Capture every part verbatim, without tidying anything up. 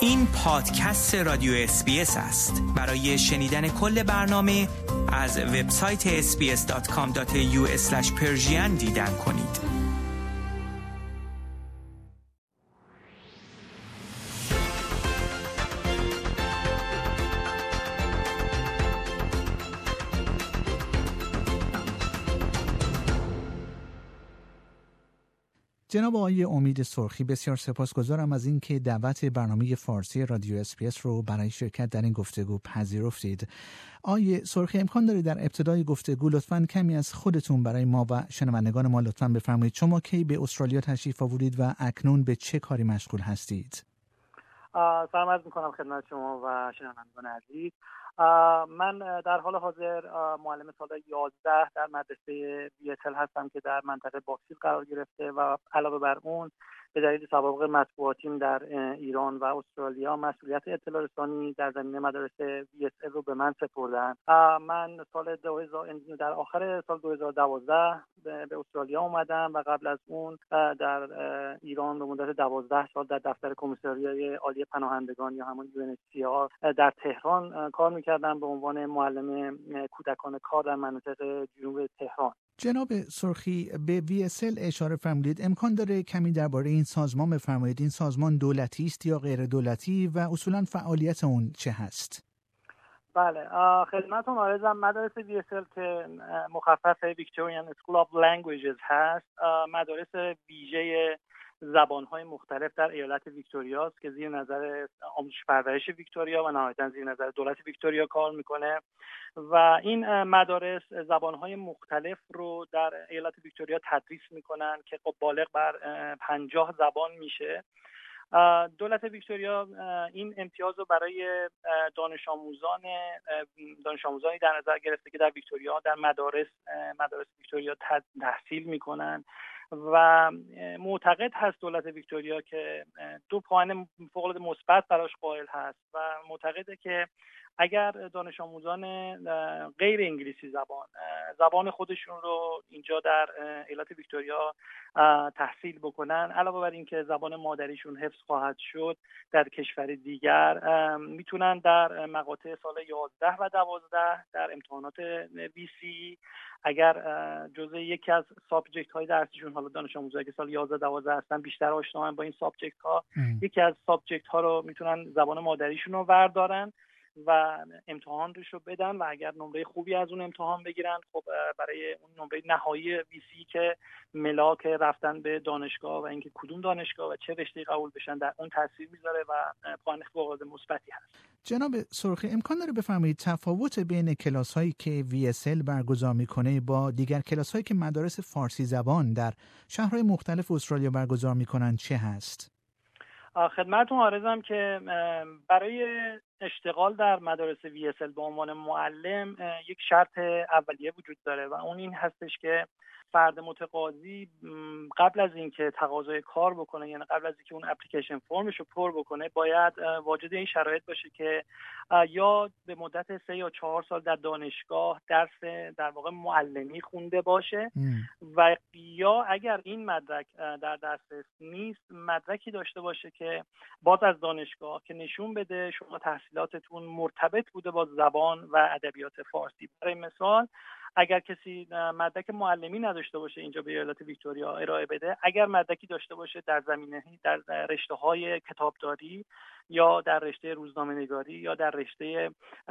این پادکست رادیو اس بی اس است. برای شنیدن کل برنامه از وبسایت اس بی اس دات کام دات ای یو اسلش پرشین دیدن کنید. جناب آقای امید سرخی، بسیار سپاسگزارم از اینکه دعوت برنامه فارسی رادیو اس بی اس رو برای شرکت در این گفتگو پذیرفتید. آقای سرخی، امکان داره در ابتدای گفتگو لطفاً کمی از خودتون برای ما و شنوندگان ما لطفاً بفرمایید. شما کی به استرالیا تشریف آورید و اکنون به چه کاری مشغول هستید؟ سلام عرض می‌کنم خدمت شما و شنوندگان عزیز. من در حال حاضر معلم سال یازده در مدرسه وی اس ال هستم که در منطقه باکسیل قرار گرفته و علاوه بر اون به دلیل سوابق مطبوعاتیم در ایران و استرالیا مسئولیت اطلاع رسانی در زمینه مدارس وی اس ال رو به من سپردن. من سال دو هزار در آخر سال دو هزار و دوازده به استرالیا اومدم و قبل از اون در ایران به مدت دوازده سال در دفتر کمیساریای عالی پناهندگان یا همون یو ان اچ سی آر در تهران کار می‌کردم به عنوان معلم کودکان کار در مناطق جنوب تهران. جناب سرخی، به وی اس ال اشاره فرمودید. امکان داره کمی درباره این سازمان بفرمایید؟ این سازمان دولتی است یا غیر دولتی و اصولاً فعالیت اون چه هست؟ بله، خدمتتون عرضم مدارس وی اس ال که مخفف ویکتوریان اسکول آف لنگویجز هست، مدارس ویژه زبان‌های مختلف در ایالت ویکتوریا است که زیر نظر آموزش پرورش ویکتوریا و نهایتاً زیر نظر دولت ویکتوریا کار میکنه و این مدارس زبان‌های مختلف رو در ایالت ویکتوریا تدریس میکنن که خب بالغ بر پنجاه زبان میشه. دولت ویکتوریا این امتیاز رو برای دانش آموزان دانش آموزانی در نظر گرفته که در ویکتوریا در مدارس مدارس ویکتوریا تحصیل میکنن و معتقد هست دولت ویکتوریا که دو پوان فوق‌العاده مثبت براش قائل هست و معتقده که اگر دانش آموزان غیر انگلیسی زبان زبان خودشون رو اینجا در ایالت ویکتوریا تحصیل بکنن، علاوه بر این که زبان مادریشون حفظ خواهد شد در کشور دیگر، میتونن در مقاطع سال یازده و دوازده در امتحانات وی سی اگر جزء یکی از سابجکت های درسیشون، حالا دانش آموزایی که سال یازده دوازده هستن بیشتر آشنا با این سابجکت ها، یکی از سابجکت ها رو میتونن زبان مادریشون رو بردارن و امتحان رو بدن و اگر نمره خوبی از اون امتحان بگیرن، خب برای اون نمره نهایی وی سی که ملاک رفتن به دانشگاه و اینکه کدوم دانشگاه و چه رشته قبول بشن در اون تاثیر میذاره و پوان فوق‌العاده مثبتی هست. جناب سرخی، امکان داره بفرمایید تفاوت بین کلاس‌هایی که وی اس ال برگزار میکنه با دیگر کلاس‌هایی که مدارس فارسی زبان در شهرهای مختلف استرالیا برگزار میکنن چه هست؟ خدمتتون عرضم که برای اشتغال در مدارس وی اس ال به عنوان معلم یک شرط اولیه وجود داره و اون این هستش که فرد متقاضی قبل از اینکه تقاضای کار بکنه، یعنی قبل از اینکه اون اپلیکیشن فرمش رو پر بکنه، باید واجد این شرایط باشه که یا به مدت سه یا چهار سال در دانشگاه درس در واقع معلمی خونده باشه ام. و یا اگر این مدرک در دسترس نیست، مدرکی داشته باشه که باز از دانشگاه که نشون بده شما تحصیلاتتون مرتبط بوده با زبان و ادبیات فارسی. برای مثال اگر کسی مدرک معلمی نداشته باشه اینجا به ایالت ویکتوریا ارائه بده، اگر مدرکی داشته باشه در زمینه در رشته‌های کتابداری یا در رشته روزنامه‌نگاری یا در رشته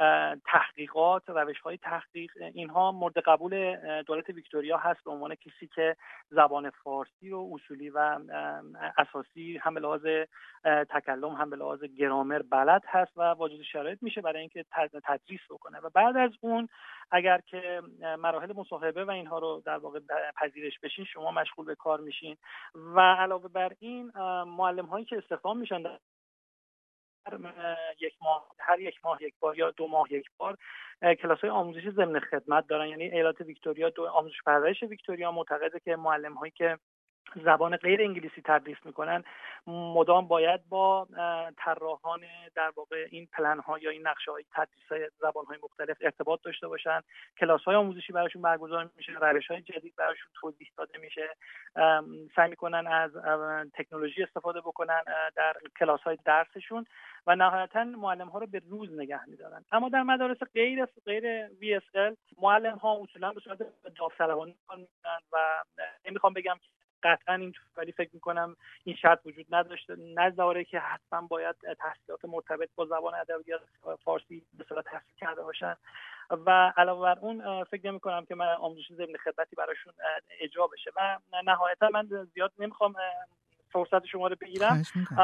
تحقیقات، روش‌های تحقیق، اینها مورد قبول دولت ویکتوریا هست به عنوان کسی که زبان فارسی رو اصولی و اساسی هم به لحاظ تکلم هم به لحاظ گرامر بلد هست و واجد شرایط میشه برای اینکه تدریس بکنه. و بعد از اون اگر که مراحل مصاحبه و اینها رو در واقع پذیرش بشین، شما مشغول به کار میشین و علاوه بر این معلم هایی که استخدام میشن در یک ماه هر یک ماه یک بار یا دو ماه یک بار کلاس های آموزشی ضمن خدمت دارن. یعنی ایالت ویکتوریا، دو آموزش پرورش ویکتوریا معتقده که معلم هایی که زبان غیر انگلیسی تدریس میکنن مدام باید با طراحان در واقع این پلن ها یا این نقشه های تدریس زبان های مختلف ارتباط داشته باشن. کلاس های آموزشی براشون برگزار میشه، روش های جدید براشون توضیح داده میشه، سعی میکنن از تکنولوژی استفاده بکنن در کلاس های درسشون و نهایتا معلم ها رو به روز نگه میدارن. اما در مدارس غیر غیر وی اس ال معلم ها اصولا به صورت داوطلبانه کار میکنن و نمیخوام بگم قطعا این ولی فکر میکنم این شرط وجود نداشته نداره که حتما باید تحصیلات مرتبط با زبان ادبیات فارسی به صورت تحصیل کرده باشن و علاوه بر اون فکر نمی‌کنم که من آموزش ضمن خدمتی براشون اجرا بشه و نهایتا من زیاد نمیخوام فرصت شما رو بگیرم.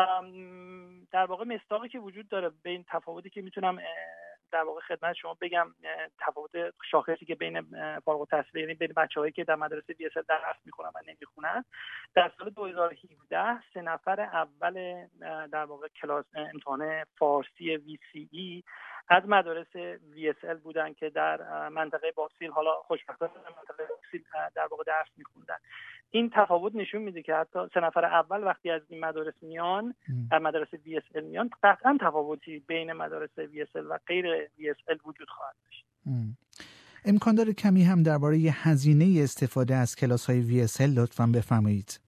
در واقع مصداقی که وجود داره بین تفاوتی که میتونم در واقع خدمت شما بگم، تفاوت شاخصی که بین فارغ التحصیل یعنی بین بچه‌هایی که در مدرسه وی اس ال درس می‌خونن و نمی‌خونن، در سال دو هزار و هفده سه نفر اول در واقع کلاس امتحان فارسی وی سی ای از مدارس وی اس ال بودن که در منطقه باکسیل، حالا خوشبختانه منطقه باکسیل در واقع درس می‌خوندن. این تفاوت نشون میده که حتی سه نفر اول وقتی از این مدارس میان از مدارس وی اس ال میان، قطعا تفاوتی بین مدارس وی اس ال و غیر وی اس ال وجود خواهد داشت. امکان داره کمی هم درباره هزینه استفاده از کلاس‌های وی اس ال لطفاً بفرمایید؟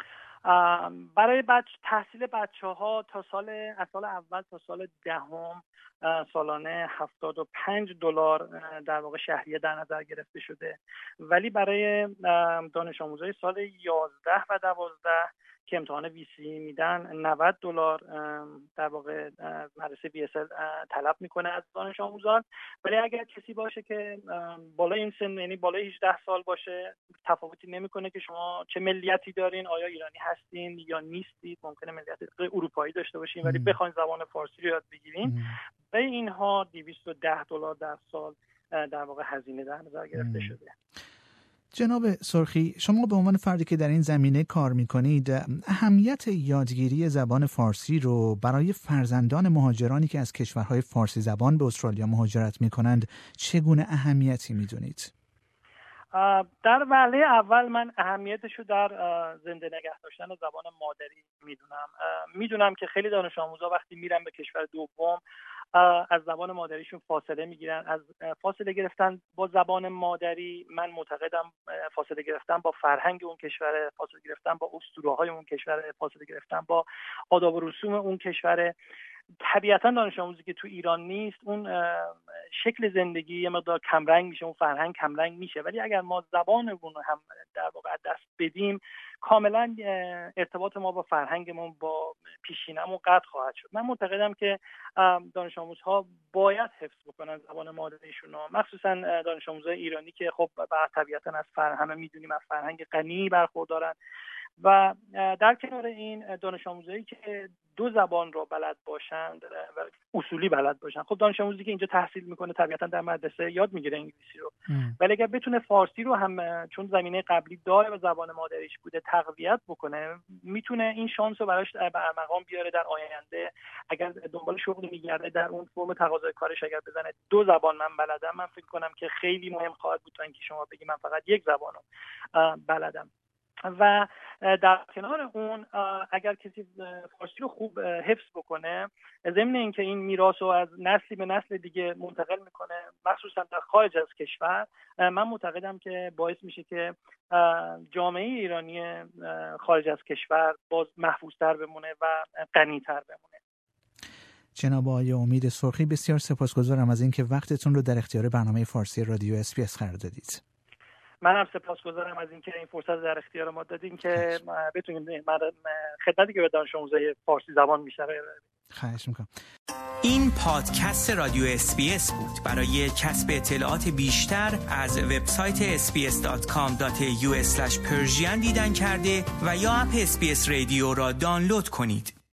برای بچه تحصیل بچه‌ها تا سال از سال اول تا سال دهم سالانه هفتاد و پنج دلار در واقع شهریه در نظر گرفته شده، ولی برای دانش آموزای سال یازده و دوازده که امتحان وی سی میدن نود دلار در واقع مدرسه وی اس ال طلب میکنه از دانش آموزان. ولی اگر کسی باشه که بالای این سن یعنی بالای هجده سال باشه، تفاوتی نمیکنه که شما چه ملیتی دارین، آیا ایرانی هستین یا نیستید، ممکنه ملیت اروپایی داشته باشین ولی بخواید زبان فارسی رو یاد بگیرین، به اینها دویست و ده دلار در سال در واقع هزینه در نظر گرفته شده. جناب سرخی، شما به عنوان فردی که در این زمینه کار می‌کنید، اهمیت یادگیری زبان فارسی رو برای فرزندان مهاجرانی که از کشورهای فارسی زبان به استرالیا مهاجرت می‌کنند چگونه اهمیتی می‌دونید؟ در وهله اول من اهمیتش رو در زنده نگه داشتن زبان مادری میدونم. میدونم که خیلی دانش آموزا وقتی میرن به کشور دوم از زبان مادریشون فاصله میگیرن. از فاصله گرفتن با زبان مادری من معتقدم فاصله گرفتن با فرهنگ اون کشور، فاصله گرفتن با اسطوره‌های اون کشور، فاصله گرفتن با آداب و رسوم اون کشور. طبیعتا دانش آموزی که تو ایران نیست اون شکل زندگی یه مقدار کمرنگ میشه، اون فرهنگ کمرنگ میشه، ولی اگر ما زبانمون رو هم در واقع دست بدیم کاملا ارتباط ما با فرهنگمون با پیشینمون قطع خواهد شد. من معتقدم که دانش آموزها باید حفظ بکنن زبان مادریشون رو، مخصوصا دانش آموزای ایرانی که خب طبیعتا از فرهنگ همه میدونیم از فرهنگ غنی برخوردارن و در کنار این دانش آموزایی که دو زبان رو بلد باشند و اصولی بلد باشن. خب دانش آموزی که اینجا تحصیل میکنه طبیعتا در مدرسه یاد میگیره انگلیسی رو، ولی اگر بتونه فارسی رو هم چون زمینه قبلی داره و زبان مادریش بوده تقویت بکنه، میتونه این شانس رو براش به مقام بیاره در آینده. اگر دنبال شغل میگرده در اون فرم تقاضای کارش اگر بزنه دو زبان من بلدم، من فکر کنم که خیلی مهم خواهد بود تا اینکه شما بگی من فقط یک زبان رو بلدم. و در کنار اون اگر کسی فارسی رو خوب حفظ بکنه، ضمن اینکه این میراث رو از نسلی به نسل دیگه منتقل میکنه مخصوصا در خارج از کشور، من معتقدم که باعث میشه که جامعه ایرانی خارج از کشور باز محفوظتر بمونه و غنی‌تر بمونه. جناب آقای امید سرخی، بسیار سپاسگزارم از اینکه وقتتون رو در اختیار برنامه فارسی رادیو اس بی اس قرار دادید. منم سپاسگزارم از اینکه این فرصت در اختیار ما دادین که بتونیم خدمتی که به دانش آموزای فارسی زبان میشه. خواهش میکنم. این پادکست رادیو اس بی اس بود. برای کسب اطلاعات بیشتر از وبسایت اس بی اس دات کام دات ای یو اسلش پرژین دیدن کرده و یا اپ اس بی اس رادیو را دانلود کنید.